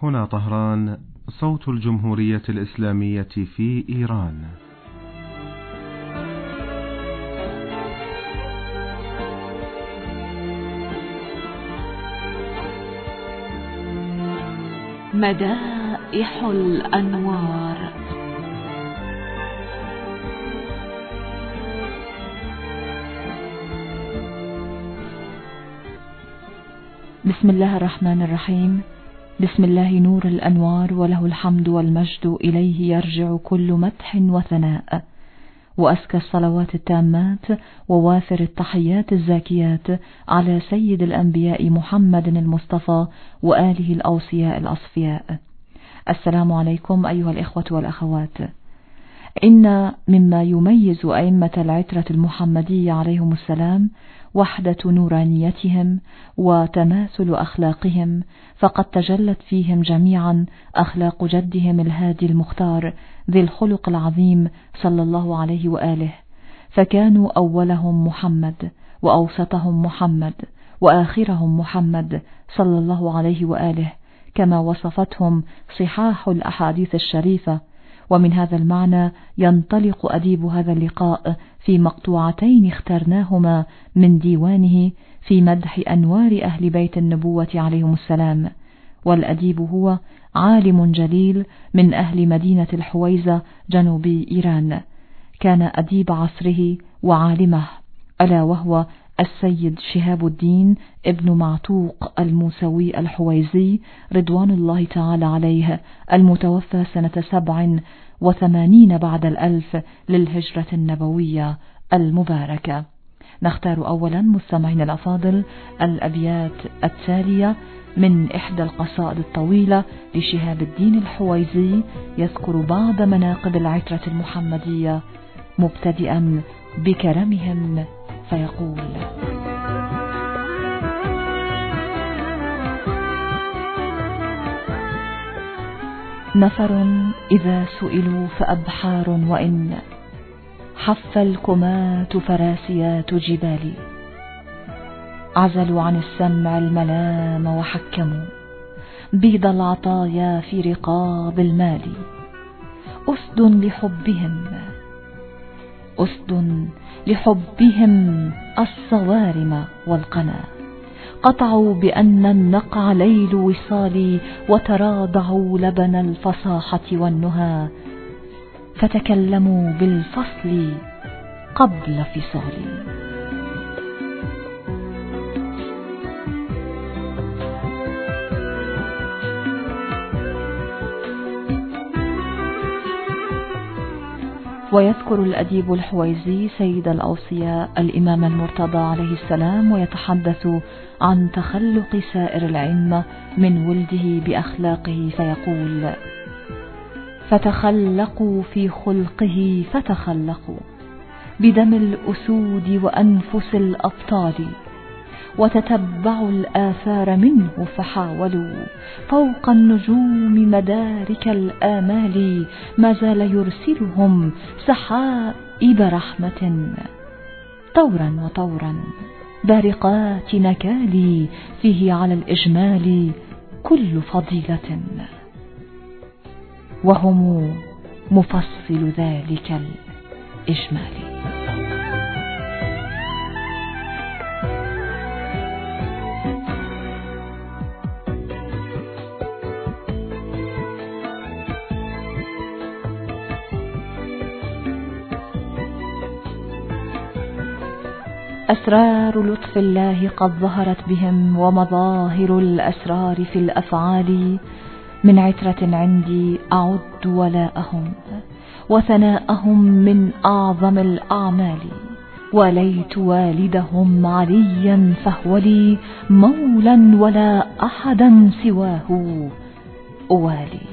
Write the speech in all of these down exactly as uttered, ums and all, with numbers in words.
هنا طهران، صوت الجمهورية الإسلامية في إيران. مدائح الأنوار. بسم الله الرحمن الرحيم. بسم الله نور الأنوار، وله الحمد والمجد، إليه يرجع كل مدح وثناء. وأزكى الصلوات التامات ووافر التحيات الزاكيات على سيد الأنبياء محمد المصطفى وآله الأوصياء الأصفياء. السلام عليكم أيها الإخوة والأخوات. إن مما يميز أئمة العترة المحمدية عليهم السلام وحدة نورانيتهم وتماثل أخلاقهم، فقد تجلت فيهم جميعا أخلاق جدهم الهادي المختار ذي الخلق العظيم صلى الله عليه وآله، فكانوا أولهم محمد وأوسطهم محمد وآخرهم محمد صلى الله عليه وآله، كما وصفتهم صحاح الأحاديث الشريفة. ومن هذا المعنى ينطلق أديب هذا اللقاء في مقطوعتين اخترناهما من ديوانه في مدح أنوار أهل بيت النبوة عليهم السلام. والأديب هو عالم جليل من أهل مدينة الحويزة جنوب إيران، كان أديب عصره وعالمه، ألا وهو السيد شهاب الدين ابن معتوق الموسوي الحويزي رضوان الله تعالى عليه، المتوفى سنة سبع وثمانين بعد الألف للهجرة النبوية المباركة. نختار أولا مستمعين الأفاضل الأبيات التالية من إحدى القصائد الطويلة لشهاب الدين الحويزي، يذكر بعض مناقب العترة المحمدية مبتدئا بكرمهم، فيقول: نفر إذا سئلوا فأبحار، وإن حف الكمات فراسيات جبال، عزلوا عن السمع الملام وحكموا بيض العطايا في رقاب المال. أسد لحبهم أسد لحبهم الصوارم والقنا، قطعوا بأن النقع ليل وصالي، وتراضعوا لبن الفصاحة والنهى، فتكلموا بالفصل قبل فصالي. ويذكر الأديب الحويزي سيد الأوصياء الإمام المرتضى عليه السلام، ويتحدث عن تخلق سائر الأئمة من ولده بأخلاقه، فيقول: فتخلقوا في خلقه فتخلقوا بدم الأسود وأنفس الأبطال، وتتبعوا الآثار منه فحاولوا فوق النجوم مدارك الآمال، ما زال يرسلهم سحائب رحمة طورا وطورا بارقات نكال، فيه على الإجمال كل فضيلة، وهم مفصل ذلك الإجمال. أسرار لطف الله قد ظهرت بهم، ومظاهر الأسرار في الأفعال، من عترة عندي أعد ولاءهم وثناءهم من أعظم الأعمال، وليت والدهم عليا فهو لي مولا ولا أحدا سواه أوالي.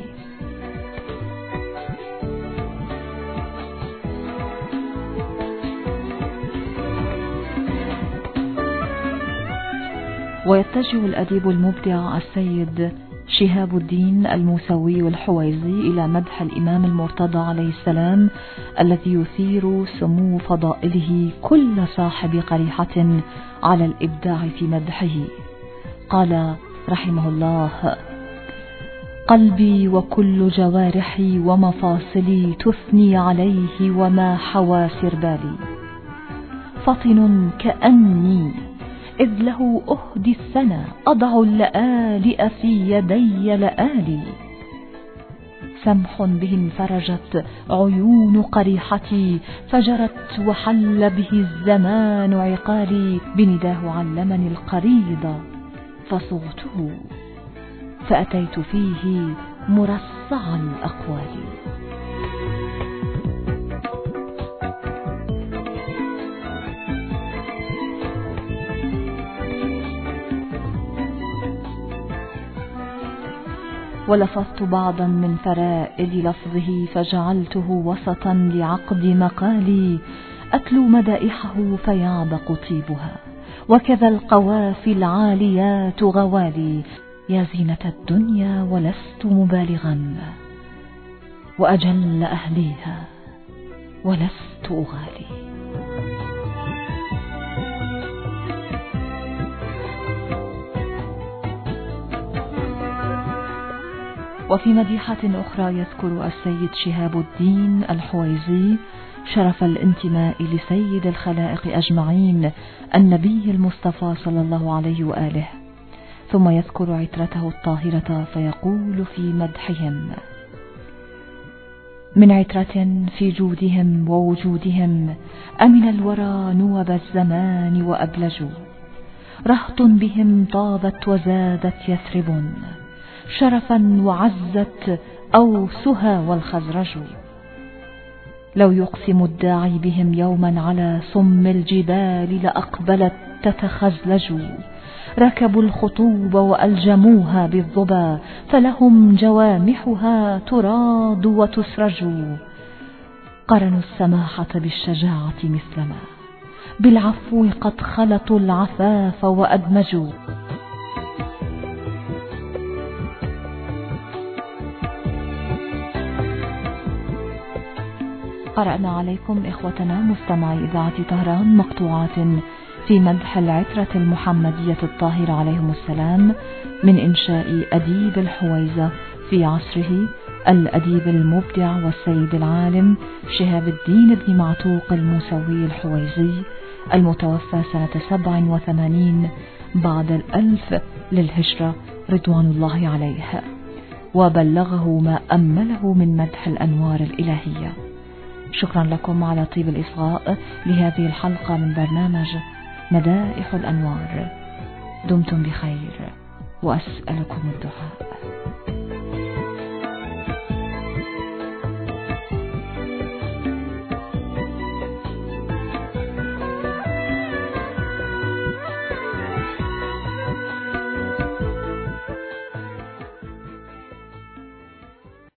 ويتجه الأديب المبدع السيد شهاب الدين الموسوي الحويزي إلى مدح الإمام المرتضى عليه السلام، الذي يثير سمو فضائله كل صاحب قريحة على الإبداع في مدحه. قال رحمه الله: قلبي وكل جوارحي ومفاصلي تثني عليه وما حوى سربالي. فطن كأني إذ له أهدي الثنى أضع اللآلئ في يدي لآلي. سمح به انفرجت عيون قريحتي فجرت وحل به الزمان عقالي. بنداه علمني القريض فصغته فأتيت فيه مرصع الأقوال. ولفظت بعضا من فرائد لفظه فجعلته وسطا لعقد مقالي. أتلو مدائحه فيعبق طيبها وكذا القوافي العاليات غوالي. يا زينة الدنيا ولست مبالغا وأجل أهليها ولست أغالي. وفي مديحة أخرى يذكر السيد شهاب الدين الحويزي شرف الانتماء لسيد الخلائق أجمعين النبي المصطفى صلى الله عليه وآله، ثم يذكر عترته الطاهرة فيقول في مدحهم: من عترة في جودهم ووجودهم أمن الورى نوب الزمان وأبلجوا. رهط بهم طابت وزادت يثرب شرفا وعزت أوسها والخزرج. لو يقسم الداعي بهم يوما على صم الجبال لأقبلت تتخزلج. ركبوا الخطوب وألجموها بالظبا فلهم جوامحها تراد وتسرج. قرنوا السماحة بالشجاعة مثلما بالعفو قد خلطوا العفاف وأدمجوا. قرأنا عليكم إخوتنا مستمعي إذاعة طهران مقطوعات في مدح العترة المحمدية الطاهرة عليهم السلام من إنشاء أديب الحويزة في عصره الأديب المبدع والسيد العالم شهاب الدين بن معتوق الموسوي الحويزي المتوفى سنة سبع وثمانين بعد الألف للهجرة رضوان الله عليه، وبلغه ما أمله من مدح الأنوار الإلهية. شكرا لكم على طيب الإصغاء لهذه الحلقة من برنامج مدائح الأنوار. دمتم بخير وأسألكم الدعاء.